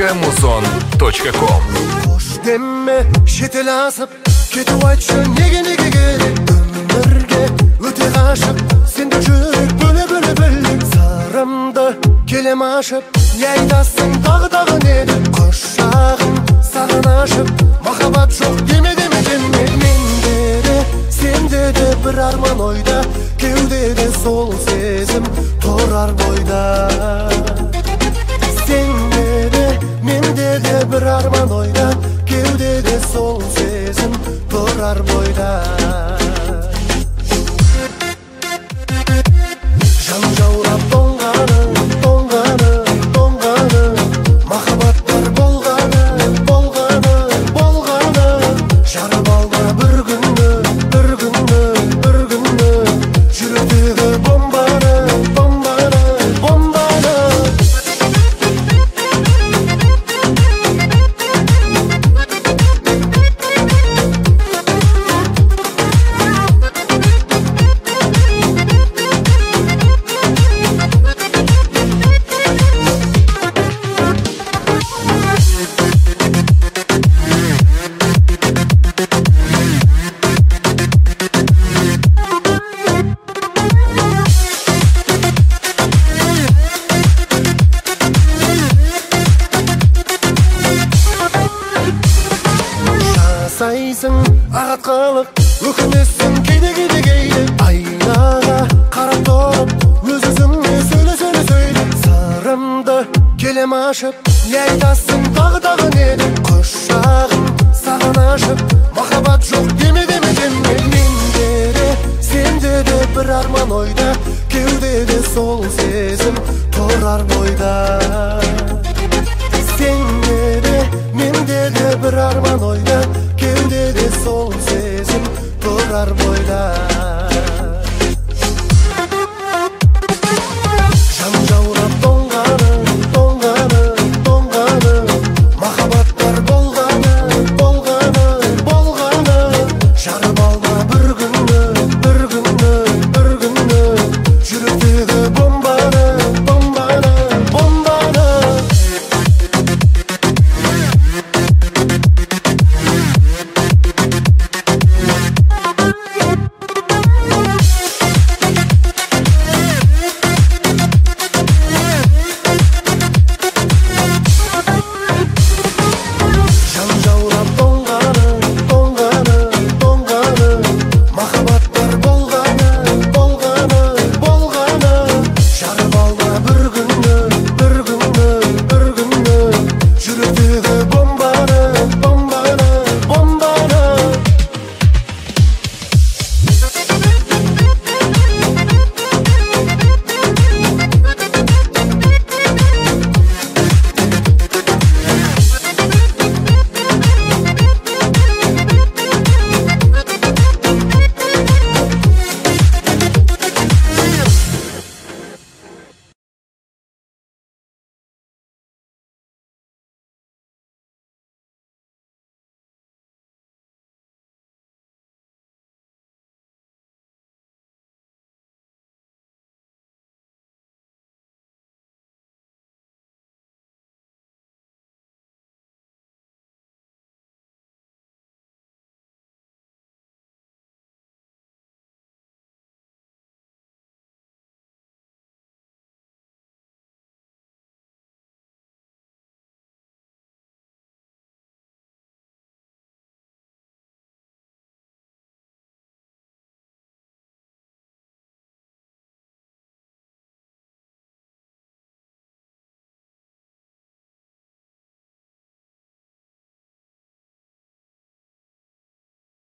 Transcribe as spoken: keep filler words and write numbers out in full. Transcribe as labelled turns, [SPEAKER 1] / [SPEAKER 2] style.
[SPEAKER 1] точка музон точка ком.
[SPEAKER 2] Қош деме шетел асып кетіп айтшы неге неге керек өмірге өте ғашық сенде жүрек бөле бөле бөлек сырымды келем ашып не айтасың тағы тағы не деп құшағым саған ашып махаббат жоқ деме деме деме менде де сенде де бір арман ойда кеудеде сол сезім тұрар бойда сенде де менде де бір арман ойда кеудеде сол сезім тұрар бойда жан жаурап тоңғаны тоңғаны тоңғаны махаббаттар болғаны болғаны болғаны жарып алма бір күнді бір күнді бір күнді жүректегі бомбаны бомбаны бомбаны жасайсың ағатқалық өкінесің кейде кейде кейде айнаға қарап тұрып өз өзіңе сөйле сөйле сөйле сырымды келем ашып не айтасың тағы тағы не деп құшағым саған ашып махаббат жоқ деме деме деме менде де сенде де бір арман ойда кеудеде сол сезім тұрар бойда сенде де менде де бір арман ойда кеудеде сол сезім тұрар бойда